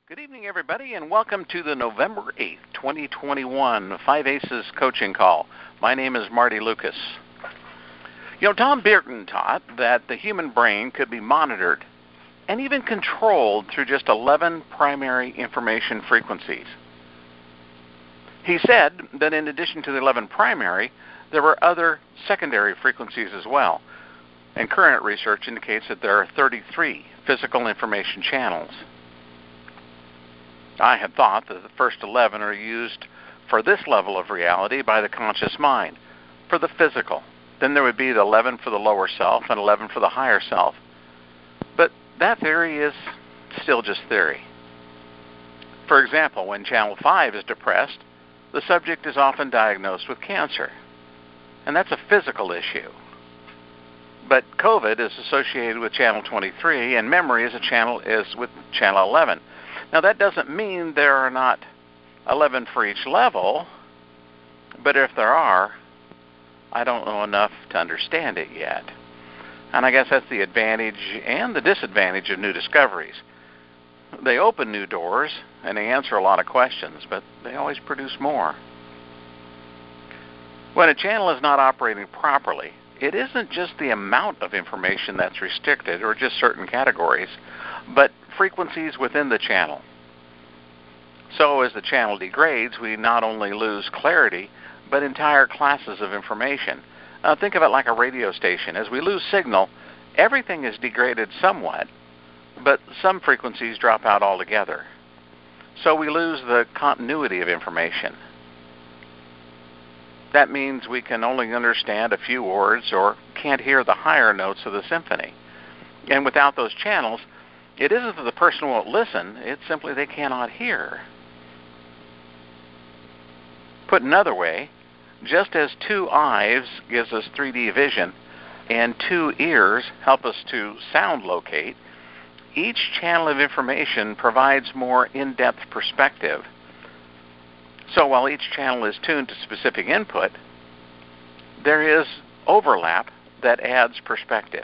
Good evening, everybody, and welcome to the November 8th, 2021 Five Aces coaching call. My name is Marty Lucas. Tom Bearden taught that the human brain could be monitored and even controlled through just 11 primary information frequencies. He said that in addition to the 11 primary, there were other secondary frequencies as well, and current research indicates that there are 33 physical information channels. I had thought that the first 11 are used for this level of reality by the conscious mind, for the physical. Then there would be the 11 for the lower self and 11 for the higher self. But that theory is still just theory. For example, when channel 5 is depressed, the subject is often diagnosed with cancer. And that's a physical issue. But COVID is associated with channel 23, and memory is with channel 11. Now, that doesn't mean there are not 11 for each level, but if there are, I don't know enough to understand it yet. And I guess that's the advantage and the disadvantage of new discoveries. They open new doors, and they answer a lot of questions, but they always produce more. When a channel is not operating properly, it isn't just the amount of information that's restricted or just certain categories, but frequencies within the channel. So as the channel degrades, we not only lose clarity, but entire classes of information. Think of it like a radio station. As we lose signal, everything is degraded somewhat, but some frequencies drop out altogether. So we lose the continuity of information. That means we can only understand a few words or can't hear the higher notes of the symphony. And without those channels, it isn't that the person won't listen, it's simply they cannot hear. Put another way, just as 2 eyes gives us 3D vision and 2 ears help us to sound locate, each channel of information provides more in-depth perspective. So while each channel is tuned to specific input, there is overlap that adds perspective.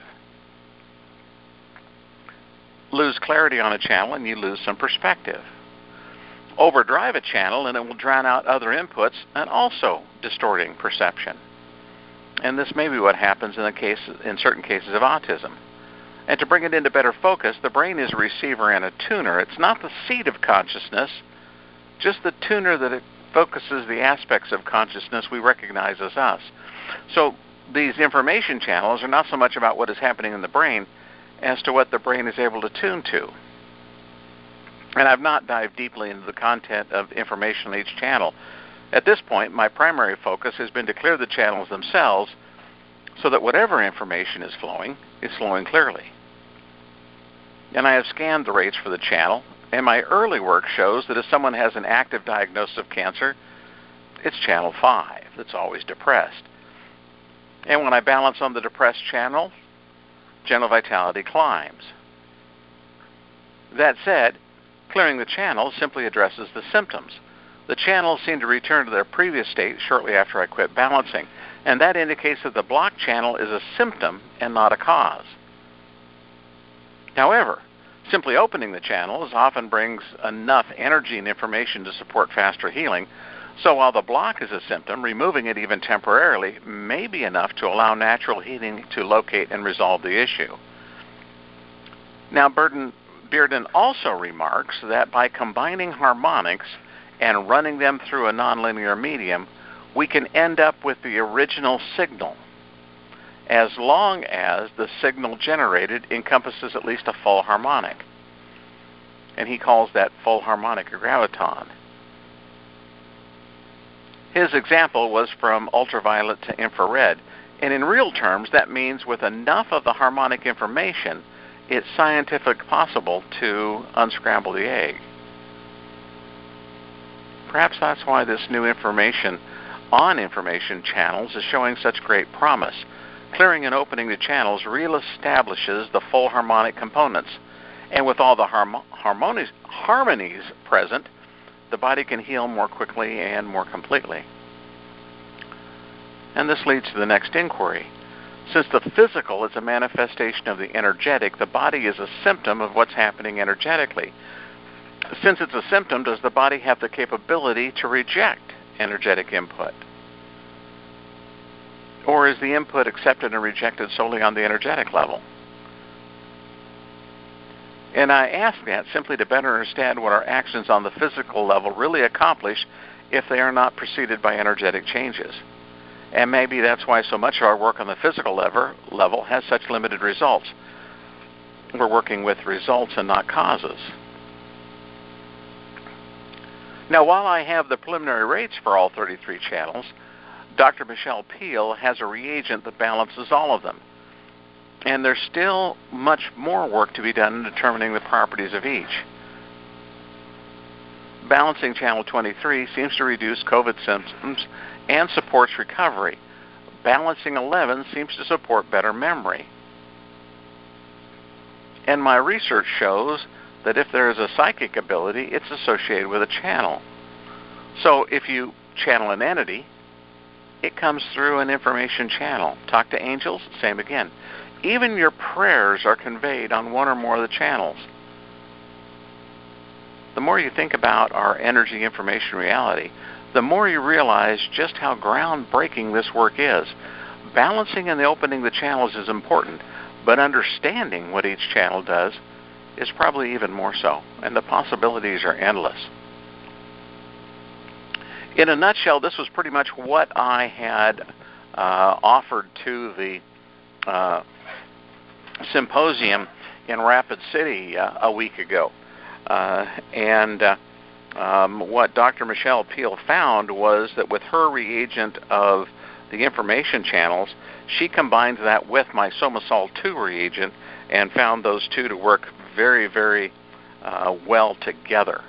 Lose clarity on a channel and you lose some perspective. Overdrive a channel and it will drown out other inputs and also distorting perception. And this may be what happens in certain cases of autism. And to bring it into better focus, the brain is a receiver and a tuner. It's not the seat of consciousness, just the tuner that it focuses the aspects of consciousness we recognize as us. So these information channels are not so much about what is happening in the brain as to what the brain is able to tune to. And I've not dived deeply into the content of information on each channel. At this point, my primary focus has been to clear the channels themselves so that whatever information is flowing clearly. And I have scanned the rates for the channel, and my early work shows that if someone has an active diagnosis of cancer, it's channel 5 that's always depressed. And when I balance on the depressed channel, general vitality climbs. That said, clearing the channel simply addresses the symptoms. The channels seem to return to their previous state shortly after I quit balancing, and that indicates that the blocked channel is a symptom and not a cause. However, simply opening the channels often brings enough energy and information to support faster healing, so while the block is a symptom, removing it even temporarily may be enough to allow natural healing to locate and resolve the issue. Now, Bearden also remarks that by combining harmonics and running them through a nonlinear medium, we can end up with the original signal, as long as the signal generated encompasses at least a full harmonic. And he calls that full harmonic a graviton. His example was from ultraviolet to infrared, and in real terms that means with enough of the harmonic information, it's scientifically possible to unscramble the egg. Perhaps that's why this new information on information channels is showing such great promise. Clearing and opening the channels reestablishes the full harmonic components, and with all the harmonies present, the body can heal more quickly and more completely. And this leads to the next inquiry. Since the physical is a manifestation of the energetic, the body is a symptom of what's happening energetically. Since it's a symptom, does the body have the capability to reject energetic input? Or is the input accepted and rejected solely on the energetic level? And I ask that simply to better understand what our actions on the physical level really accomplish if they are not preceded by energetic changes. And maybe that's why so much of our work on the physical level has such limited results. We're working with results and not causes. Now, while I have the preliminary rates for all 33 channels, Dr. Michelle Peel has a reagent that balances all of them. And there's still much more work to be done in determining the properties of each. Balancing channel 23 seems to reduce COVID symptoms and supports recovery. Balancing 11 seems to support better memory. And my research shows that if there is a psychic ability, it's associated with a channel. So if you channel an entity, it comes through an information channel. Talk to angels, same again. Even your prayers are conveyed on one or more of the channels. The more you think about our energy information reality, the more you realize just how groundbreaking this work is. Balancing and opening the channels is important, but understanding what each channel does is probably even more so, and the possibilities are endless. In a nutshell, this was pretty much what I had offered to the symposium in Rapid City a week ago. What Dr. Michelle Peel found was that with her reagent of the information channels, she combined that with my Somasol 2 reagent and found those two to work very, very well together.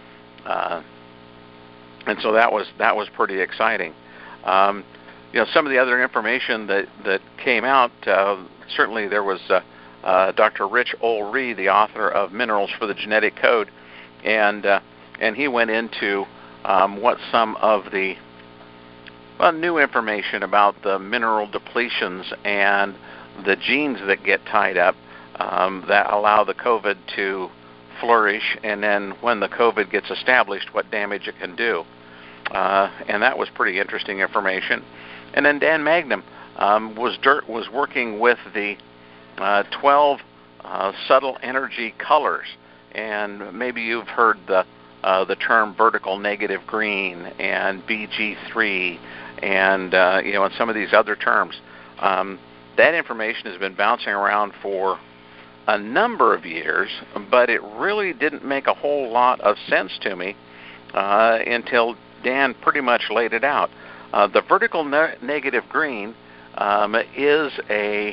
And so that was pretty exciting. Some of the other information that came out, certainly there was Dr. Rich Olree, the author of Minerals for the Genetic Code, and he went into what some of the new information about the mineral depletions and the genes that get tied up that allow the COVID to flourish, and then when the COVID gets established, what damage it can do. And that was pretty interesting information. And then Dan Magnum was working with the 12 subtle energy colors, and maybe you've heard the term vertical negative green and BG3 and some of these other terms. That information has been bouncing around for a number of years, but it really didn't make a whole lot of sense to me until Dan pretty much laid it out. The vertical negative green is a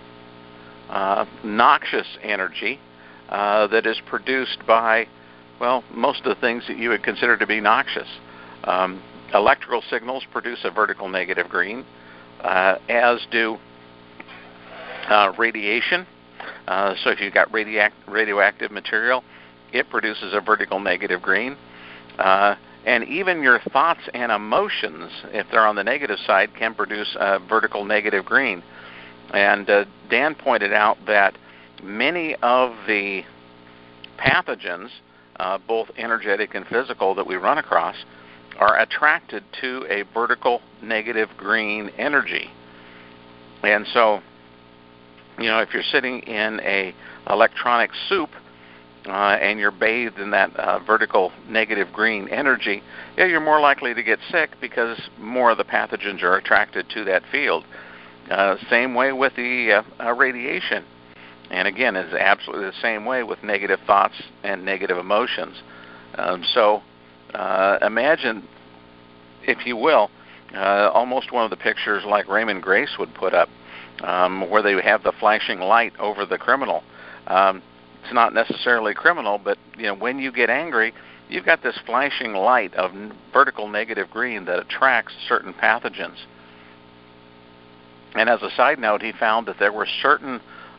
noxious energy that is produced by, most of the things that you would consider to be noxious. Electrical signals produce a vertical negative green, as do radiation. So if you've got radioactive material, it produces a vertical negative green. And even your thoughts and emotions, if they're on the negative side, can produce a vertical negative green. And Dan pointed out that many of the pathogens, both energetic and physical, that we run across are attracted to a vertical negative green energy. And so, if you're sitting in a electronic soup and you're bathed in that vertical negative green energy, you're more likely to get sick because more of the pathogens are attracted to that field. Same way with the radiation. And again, it's absolutely the same way with negative thoughts and negative emotions. So imagine, if you will, almost one of the pictures like Raymond Grace would put up, where they have the flashing light over the criminal. It's not necessarily criminal, but when you get angry, you've got this flashing light of vertical negative green that attracts certain pathogens. And as a side note, he found that there were certain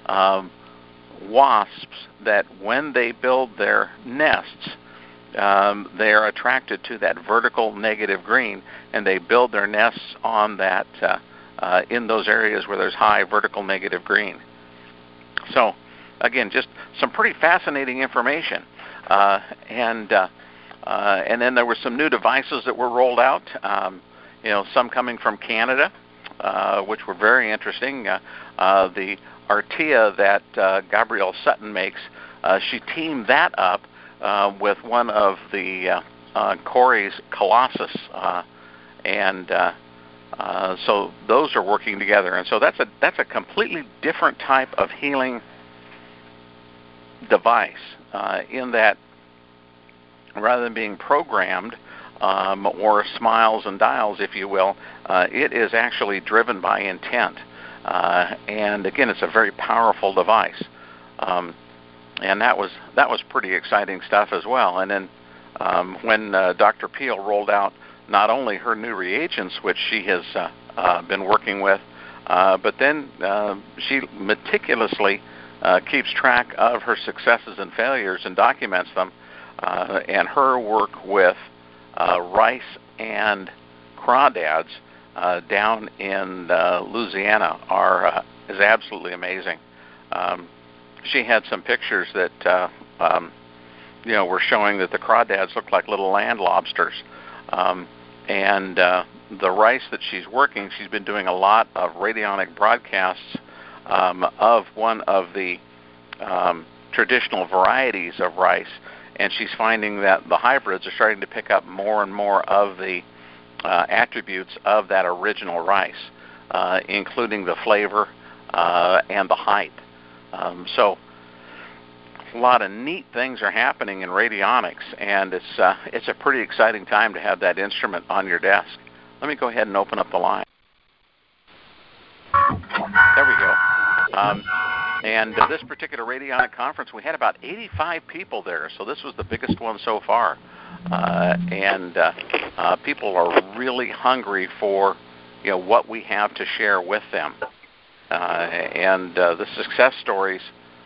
wasps that when they build their nests, they are attracted to that vertical negative green, and they build their nests on that in those areas where there's high vertical negative green. So, again, just some pretty fascinating information. And then there were some new devices that were rolled out. Some coming from Canada, which were very interesting. The Artia that Gabrielle Sutton makes, she teamed that up with one of the Corey's Colossus, and so those are working together. And so that's a completely different type of healing device, in that rather than being programmed or smiles and dials, if you will, it is actually driven by intent. And again, it's a very powerful device. And that was pretty exciting stuff as well. And then when Dr. Peel rolled out not only her new reagents, which she has been working with, but then she meticulously keeps track of her successes and failures and documents them. And her work with rice and crawdads down in Louisiana is absolutely amazing. She had some pictures that were showing that the crawdads look like little land lobsters. And the rice that she's been doing a lot of radionic broadcasts of one of the traditional varieties of rice, and she's finding that the hybrids are starting to pick up more and more of the attributes of that original rice, including the flavor and the height. So a lot of neat things are happening in radionics, and it's a pretty exciting time to have that instrument on your desk. Let me go ahead and open up the line. There we go. And this particular radionic conference, we had about 85 people there, so this was the biggest one so far. And people are really hungry for what we have to share with them. And the success stories,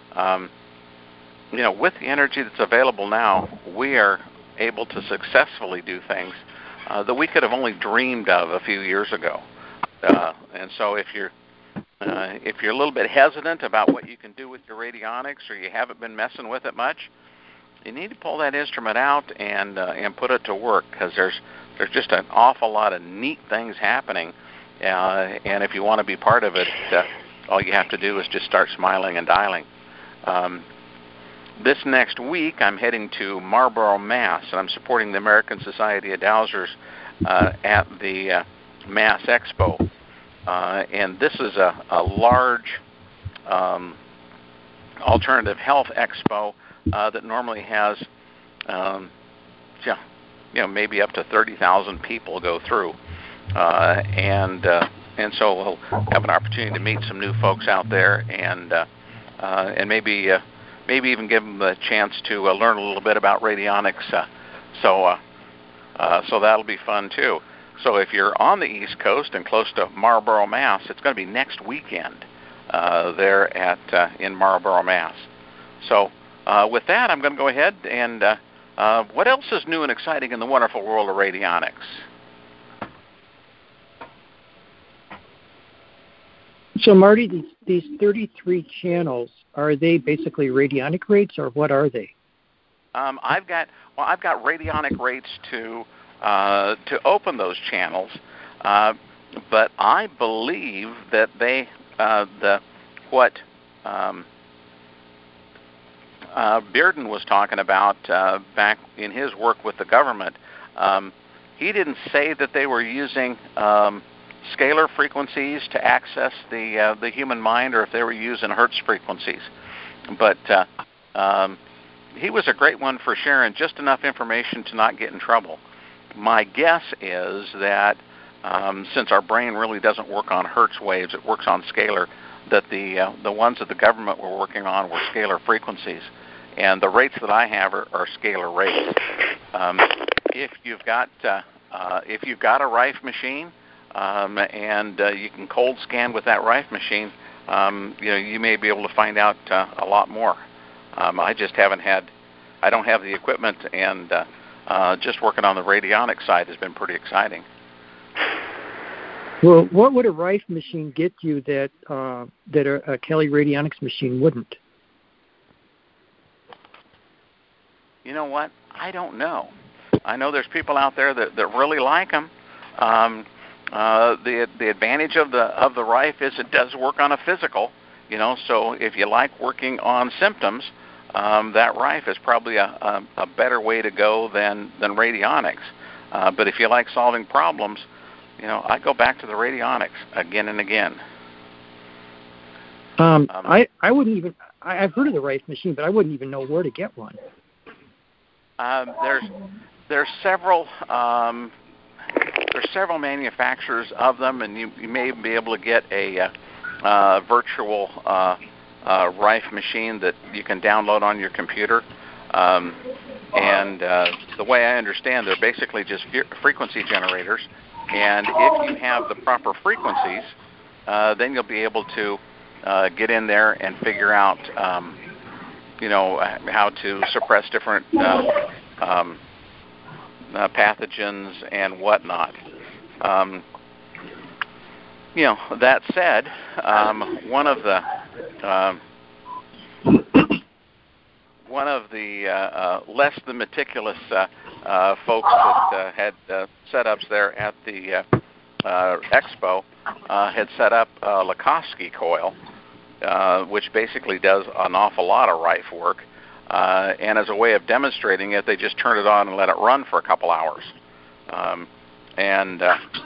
with the energy that's available now, we are able to successfully do things that we could have only dreamed of a few years ago. And so if you're a little bit hesitant about what you can do with your radionics, or you haven't been messing with it much, you need to pull that instrument out and put it to work, because there's just an awful lot of neat things happening. And if you want to be part of it, all you have to do is just start smiling and dialing. This next week, I'm heading to Marlborough, Mass., and I'm supporting the American Society of Dowsers at the Mass Expo. And this is a large alternative health expo that normally has, maybe up to 30,000 people go through, and so we'll have an opportunity to meet some new folks out there, and maybe even give them the chance to learn a little bit about radionics. So that'll be fun too. So if you're on the East Coast and close to Marlborough, Mass., it's going to be next weekend there in Marlborough, Mass. So with that, I'm going to go ahead and what else is new and exciting in the wonderful world of radionics? So Marty, these 33 channels, are they basically radionic rates, or what are they? I've got radionic rates to open those channels, but I believe that what Bearden was talking about back in his work with the government, he didn't say that they were using scalar frequencies to access the human mind, or if they were using Hertz frequencies. But he was a great one for sharing just enough information to not get in trouble. My guess is that since our brain really doesn't work on Hertz waves, it works on scalar, that the ones that the government were working on were scalar frequencies. And the rates that I have are scalar rates. If you've got a Rife machine, and you can cold scan with that Rife machine, you may be able to find out a lot more. I don't have the equipment, and just working on the radionic side has been pretty exciting. Well, what would a Rife machine get you that a Kelly Radionics machine wouldn't? You know what? I don't know. I know there's people out there that really like them. The advantage of the Rife is it does work on a physical. So if you like working on symptoms, that Rife is probably a better way to go than radionics. But if you like solving problems, I go back to the radionics again and again. I wouldn't even. I've heard of the Rife machine, but I wouldn't even know where to get one. There's several manufacturers of them, and you may be able to get a virtual Rife machine that you can download on your computer. And the way I understand, they're basically just frequency generators. And if you have the proper frequencies, then you'll be able to get in there and figure out, how to suppress different pathogens and whatnot. That said, one of the less than meticulous folks that had setups there at the expo had set up a Lakosky coil, which basically does an awful lot of Rife work. And as a way of demonstrating it, they just turn it on and let it run for a couple hours. And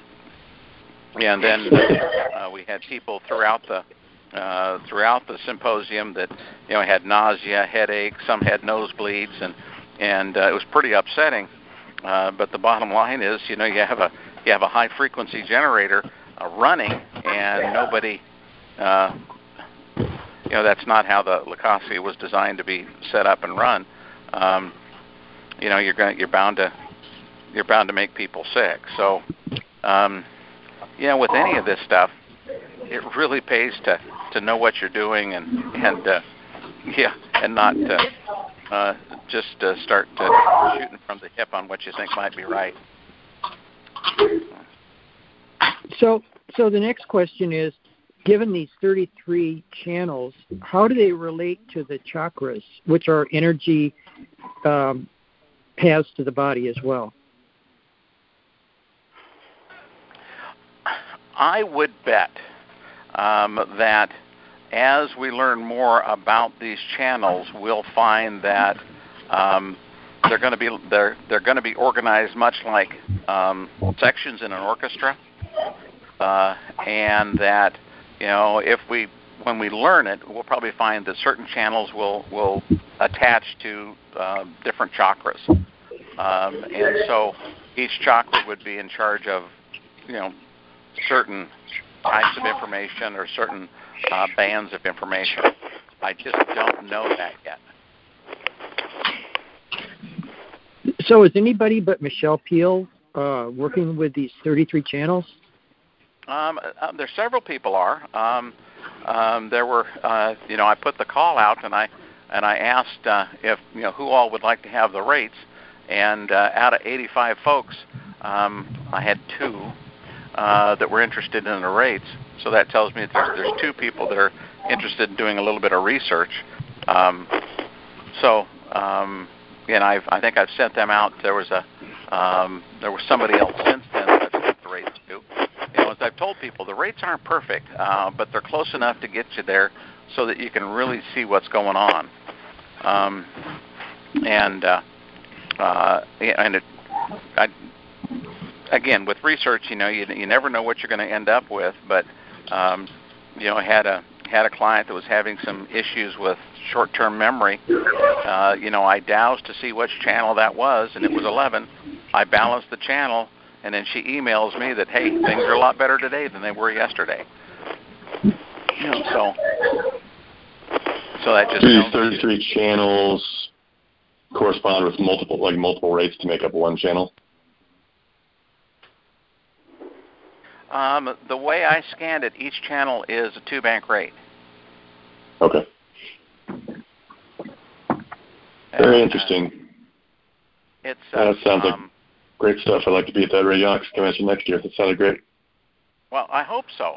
then we had people throughout the symposium that had nausea, headache, some had nosebleeds, and it was pretty upsetting. But the bottom line is, you have a high frequency generator running, and nobody. That's not how the Lakosky was designed to be set up and run. You're bound to make people sick. So, with any of this stuff, it really pays to know what you're doing and not just start shooting from the hip on what you think might be right. So the next question is, given these 33 channels, how do they relate to the chakras, which are energy paths to the body as well? I would bet that as we learn more about these channels, we'll find that they're going to be organized much like sections in an orchestra, and that when we learn it, we'll probably find that certain channels will attach to different chakras, and so each chakra would be in charge of certain types of information or certain bands of information. I just don't know that yet. So is anybody but Michelle Peel working with these 33 channels? There several people are. There were, I put the call out and I asked if who all would like to have the rates, and out of 85 folks, I had 2 that were interested in the rates. So that tells me that there's 2 people that are interested in doing a little bit of research. And I think I've sent them out. There was somebody else since then that I've sent the rates to. As I've told people, the rates aren't perfect, but they're close enough to get you there so that you can really see what's going on. Again, with research, you never know what you're going to end up with. But I had a client that was having some issues with short-term memory. I dowsed to see which channel that was, and it was 11. I balanced the channel, and then she emails me that, hey, things are a lot better today than they were yesterday. So that just these 33 channels correspond with multiple rates to make up one channel. The way I scanned it, each channel is a 2-bank rate. Okay. Very interesting. It sounds like great stuff. I'd like to be at that radionics convention next year. That sounded great. Well, I hope so.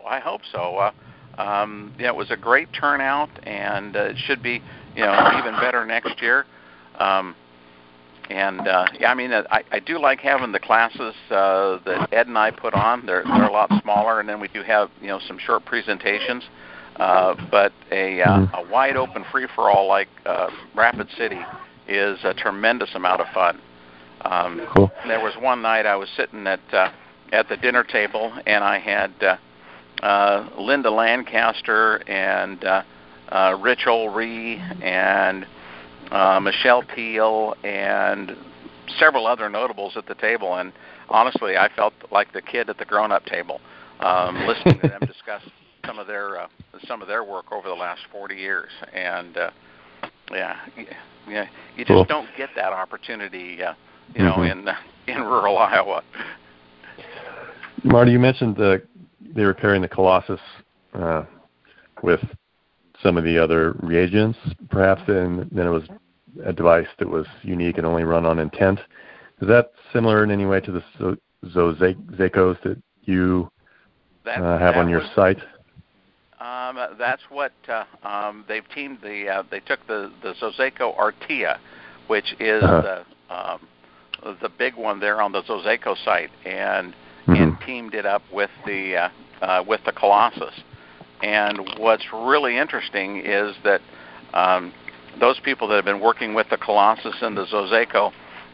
It was a great turnout, and it should be, even better next year. And yeah, I mean, I do like having the classes that Ed and I put on. They're a lot smaller, and then we do have some short presentations. But a wide open free for all like Rapid City is a tremendous amount of fun. Cool. There was one night I was sitting at the dinner table, and I had Linda Lancaster and Rich Olree and Michelle Peel and several other notables at the table, and honestly, I felt like the kid at the grown-up table, listening to them discuss some of their work over the last 40 years, and you just don't get that opportunity, in rural Iowa. Marty, you mentioned they were pairing the Colossus with some of the other reagents, perhaps, and then it was a device that was unique and only run on intent. Is that similar in any way to the Zozecos that you have on your site? That's what they've teamed. They took the Zozeco Artia, which is the big one there on the Zozeco site, and teamed it up with the Colossus. And what's really interesting is that those people that have been working with the Colossus and the Zozeco,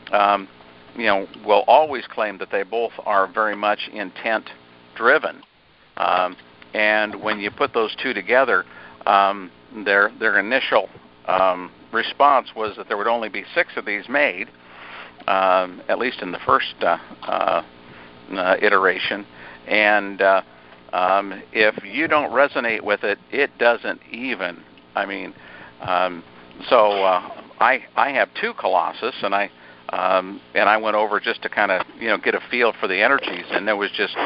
will always claim that they both are very much intent-driven. And when you put those two together, their initial response was that there would only be 6 of these made, at least in the first iteration. And if you don't resonate with it, it doesn't even. I mean, so I have 2 Colossus, and I went over just to kind of get a feel for the energies, and there was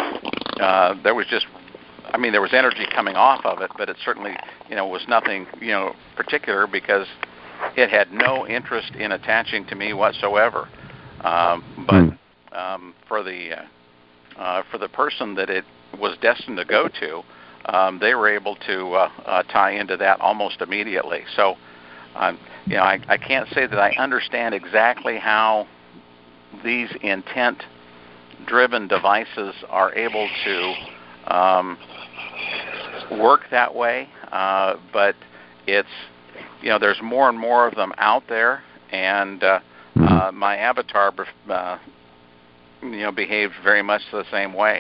energy coming off of it, but it certainly was nothing particular, because it had no interest in attaching to me whatsoever. But for the person that it was destined to go to, they were able to tie into that almost immediately. So, I can't say that I understand exactly how these intent-driven devices are able to work that way, but it's there's more and more of them out there, and my avatar behaved very much the same way.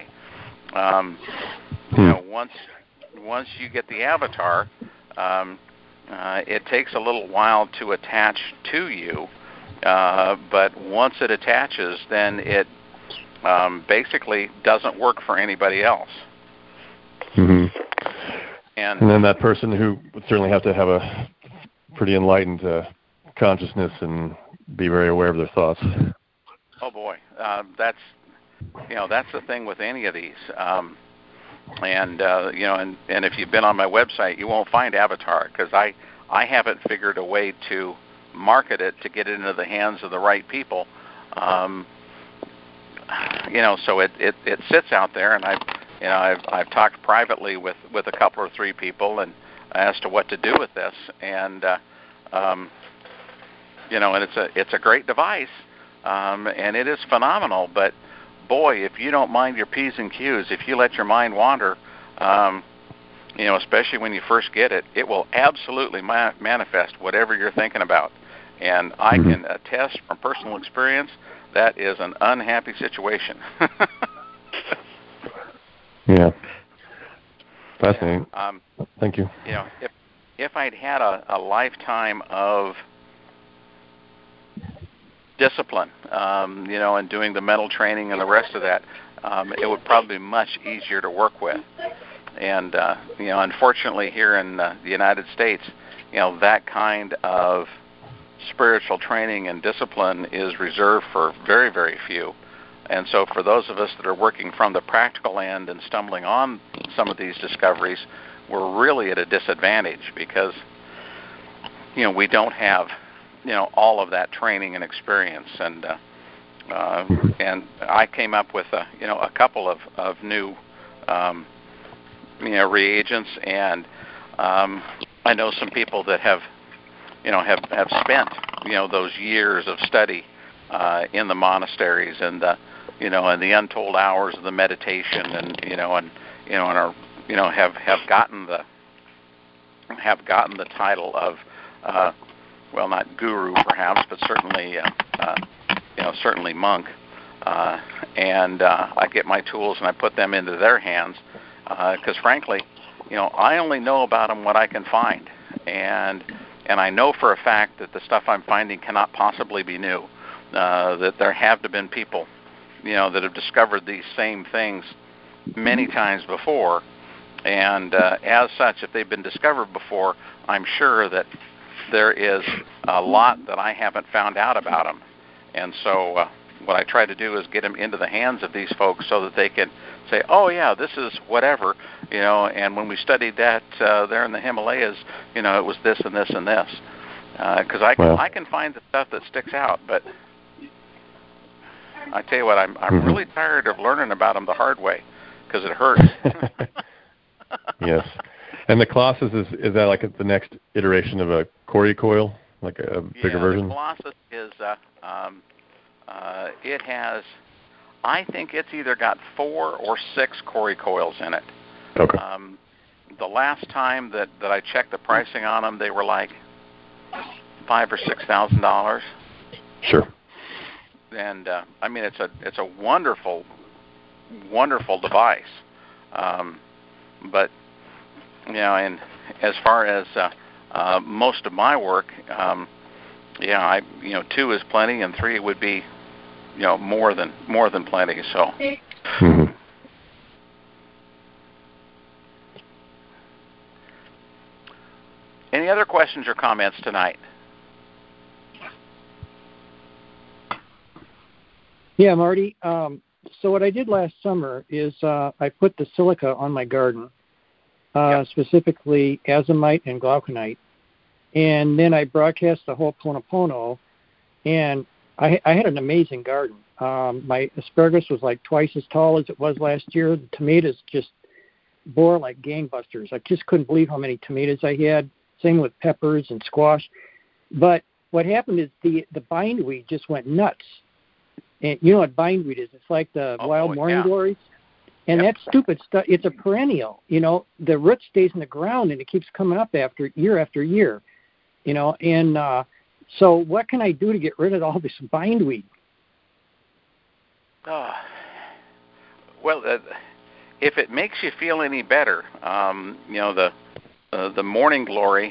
Once you get the avatar, it takes a little while to attach to you, but once it attaches, then it basically doesn't work for anybody else. And then that person who would certainly have to have a pretty enlightened consciousness and be very aware of their thoughts. Oh boy, that's the thing with any of these. And if you've been on my website, you won't find Avatar, because I haven't figured a way to market it to get it into the hands of the right people. So it sits out there, and I've talked privately with a couple or 3 people and as to what to do with this, and and it's a great device, and it is phenomenal. But boy, if you don't mind your P's and Q's, if you let your mind wander, especially when you first get it, it will absolutely manifest whatever you're thinking about. And I can attest from personal experience that is an unhappy situation. Yeah. Fascinating. Thank you. If I'd had a lifetime of discipline, and doing the mental training and the rest of that, it would probably be much easier to work with. And, unfortunately here in the United States, that kind of spiritual training and discipline is reserved for very, very few. And so for those of us that are working from the practical end and stumbling on some of these discoveries, we're really at a disadvantage, because, we don't have, all of that training and experience. And I came up with a couple of new reagents, and I know some people that have spent those years of study in the monasteries and the and the untold hours of the meditation and are have gotten the title of well, not guru perhaps, but certainly certainly monk. And I get my tools and I put them into their hands because frankly, I only know about them what I can find, and I know for a fact that the stuff I'm finding cannot possibly be new. That there have been people, that have discovered these same things many times before, and as such, if they've been discovered before, I'm sure that there is a lot that I haven't found out about them. And so what I try to do is get them into the hands of these folks so that they can say, oh yeah, this is whatever, and when we studied that there in the Himalayas, it was this and this and this. Because I can find the stuff that sticks out, but I tell you what, I'm really tired of learning about them the hard way because it hurts. Yes. And the Colossus, is that like the next iteration of a Cori coil, like a bigger version? The Colossus is, it has, I think it's either got 4 or 6 Cori coils in it. Okay. The last time that I checked the pricing on them, they were like $5,000 or $6,000. Sure. And I mean, it's a wonderful, wonderful device. But and as far as most of my work, 2 is plenty, and 3 would be more than plenty. So. Mm-hmm. Any other questions or comments tonight? Yeah, Marty. So what I did last summer is I put the silica on my garden, specifically azomite and glauconite, and then I broadcast the whole Ponopono, and I had an amazing garden. My asparagus was like twice as tall as it was last year. The tomatoes just bore like gangbusters. I just couldn't believe how many tomatoes I had. Same with peppers and squash. But what happened is the bindweed just went nuts. And you know what bindweed is? It's like the wild morning glories. And that stupid stuff, it's a perennial. The root stays in the ground and it keeps coming up after year. And so what can I do to get rid of all this bindweed? Well, if it makes you feel any better, the morning glory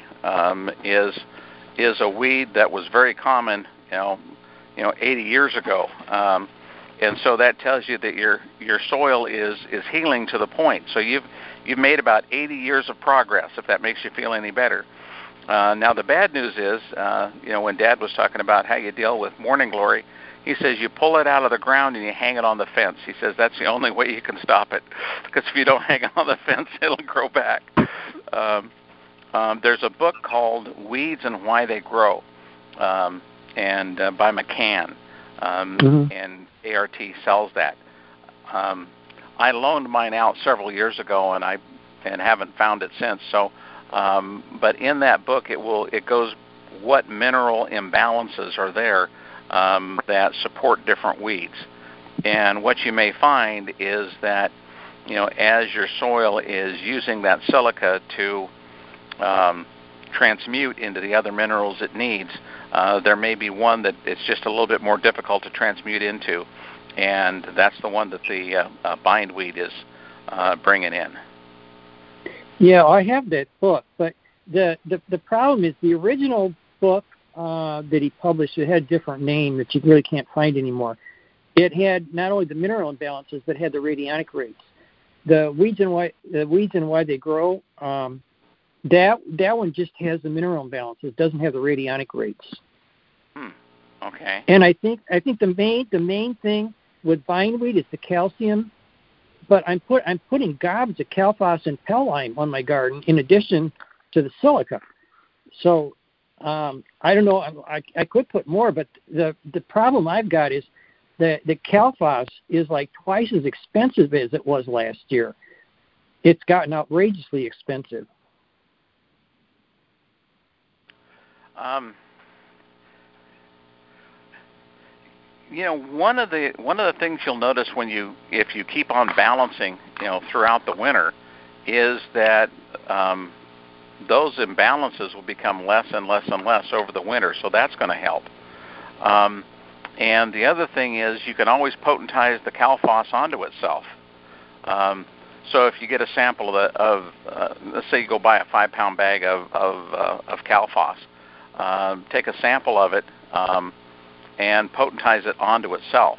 is a weed that was very common, 80 years ago, and so that tells you that your soil is healing to the point. So you've made about 80 years of progress, if that makes you feel any better. Now the bad news is, when Dad was talking about how you deal with morning glory, he says you pull it out of the ground and you hang it on the fence. He says that's the only way you can stop it, because if you don't hang it on the fence, it'll grow back. There's a book called Weeds and Why They Grow, and by McCann, and ART sells that. I loaned mine out several years ago, and haven't found it since. So, but in that book, it goes what mineral imbalances are there that support different weeds, and what you may find is that as your soil is using that silica to transmute into the other minerals it needs, there may be one that it's just a little bit more difficult to transmute into, and that's the one that the bindweed is bringing in. Yeah, I have that book, but the problem is the original book that he published, it had a different name that you really can't find anymore. It had not only the mineral imbalances, but had the radionic rates. The weeds and why they grow. That one just has the mineral imbalances. It doesn't have the radionic rates. Okay. And I think the main thing with bindweed is the calcium. But I'm putting gobs of Calphos and Pellime on my garden in addition to the silica. So I don't know. I could put more, but the problem I've got is that the Calphos is like twice as expensive as it was last year. It's gotten outrageously expensive. one of the things you'll notice if you keep on balancing, throughout the winter, is that those imbalances will become less and less and less over the winter. So that's going to help. And the other thing is you can always potentize the Calphos onto itself. So if you get a sample let's say you go buy a 5-pound bag of Calphos, take a sample of it and potentize it onto itself.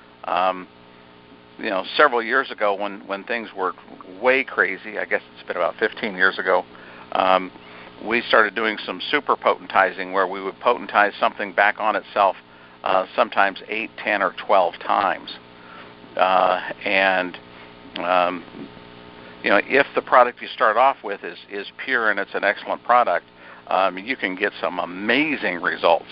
Several years ago when things were way crazy, I guess it's been about 15 years ago, we started doing some super potentizing where we would potentize something back on itself sometimes 8, 10, or 12 times. If the product you start off with is pure and it's an excellent product, you can get some amazing results.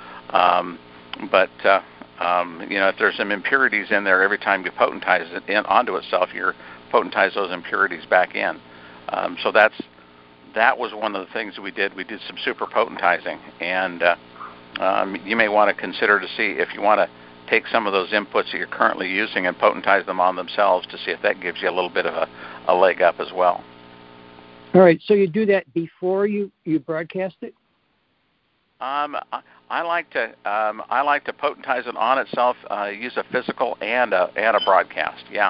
If there's some impurities in there, every time you potentize it onto itself, you potentize those impurities back in. So that was one of the things that we did. We did some super potentizing, and you may want to consider to see if you want to take some of those inputs that you're currently using and potentize them on themselves to see if that gives you a little bit of a leg up as well. All right, so you do that before you broadcast it? I like to potentize it on itself. Use a physical and a broadcast. Yeah.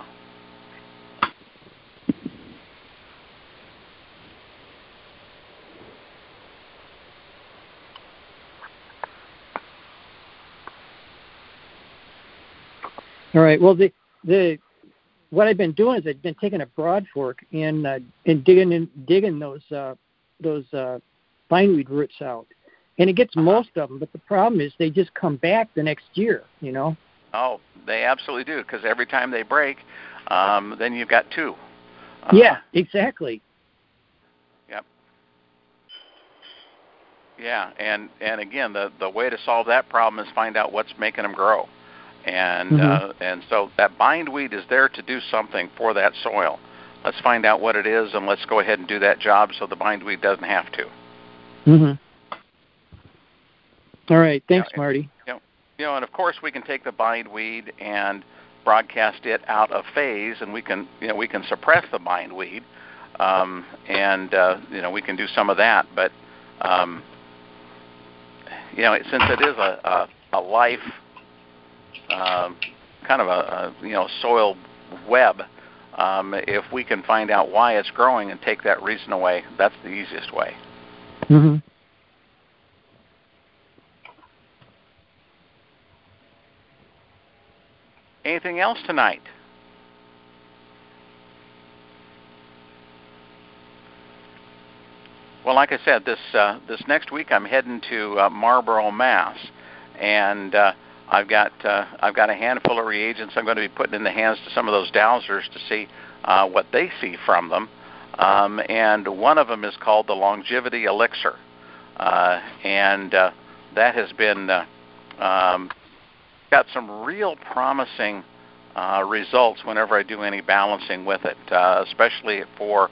All right. Well, what I've been doing is I've been taking a broad fork and digging those bindweed roots out, and it gets most of them. But the problem is they just come back the next year. Oh, they absolutely do, because every time they break, then you've got two. Yeah, exactly. Yep. Yeah, and again, the way to solve that problem is find out what's making them grow. And so that bindweed is there to do something for that soil. Let's find out what it is, and let's go ahead and do that job so the bindweed doesn't have to. All right. Thanks, Marty. And of course we can take the bindweed and broadcast it out of phase, and we can suppress the bindweed, and we can do some of that. But since it is a life. Kind of a soil web. If we can find out why it's growing and take that reason away, that's the easiest way. Anything else tonight? Well, like I said, this next week I'm heading to Marlboro, Mass, and I've got a handful of reagents I'm going to be putting in the hands to some of those dowsers to see what they see from them. And one of them is called the Longevity Elixir. And that has been got some real promising results whenever I do any balancing with it, especially for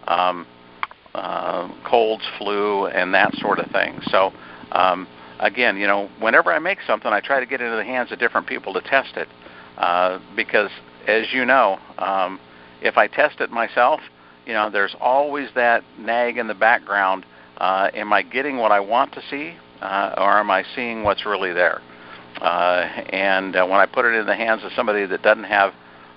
colds, flu, and that sort of thing. So again, whenever I make something, I try to get it into the hands of different people to test it, because, as you know, if I test it myself, there's always that nag in the background. Am I getting what I want to see, or am I seeing what's really there? And when I put it in the hands of somebody that doesn't have,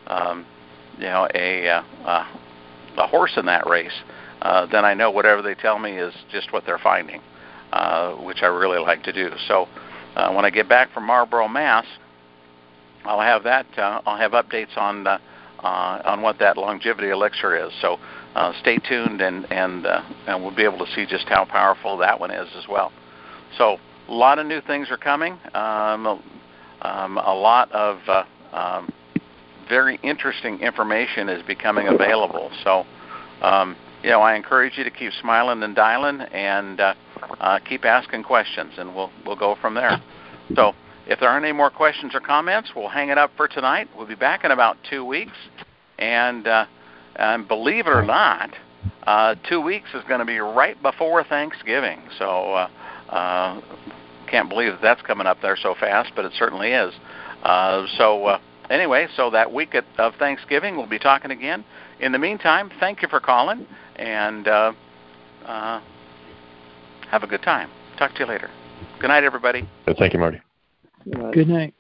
a horse in that race, then I know whatever they tell me is just what they're finding. Which I really like to do. So when I get back from Marlboro, Mass, I'll have updates on what that Longevity Elixir is. So stay tuned, and we'll be able to see just how powerful that one is as well. So a lot of new things are coming. A lot of very interesting information is becoming available. So I encourage you to keep smiling and dialing, and keep asking questions, and we'll go from there. So if there aren't any more questions or comments, we'll hang it up for tonight. We'll be back in about 2 weeks, and believe it or not, 2 weeks is going to be right before Thanksgiving. So can't believe that's coming up there so fast, but it certainly is. Anyway, so that week of Thanksgiving, we'll be talking again. In the meantime, thank you for calling, and have a good time. Talk to you later. Good night, everybody. Thank you, Marty. Good night.